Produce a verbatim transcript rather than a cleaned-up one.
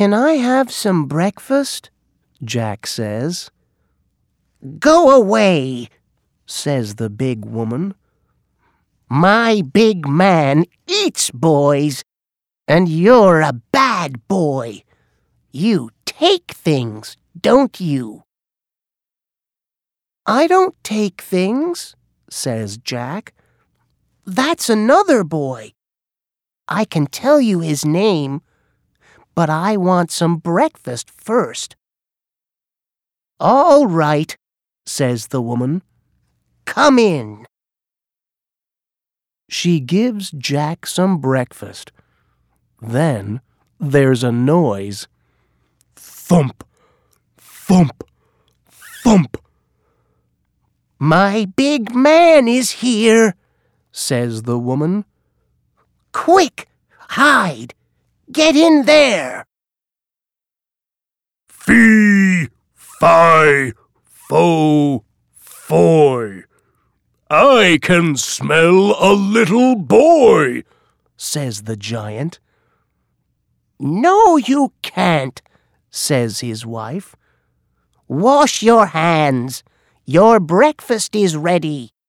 "Can I have some breakfast?" Jack says. "Go away," says the big woman. "My big man eats boys, and you're a bad boy. You take things, don't you?" "I don't take things," says Jack. "That's another boy. I can tell you his name, but I want some breakfast first." "All right," says the woman. "Come in." She gives Jack some breakfast. Then there's a noise. Thump, thump, thump. "My big man is here," says the woman. "Quick, hide! Get in there!" Fee, fi, fo, foy. "I can smell a little boy," says the giant. "No, you can't," says his wife. "Wash your hands. Your breakfast is ready."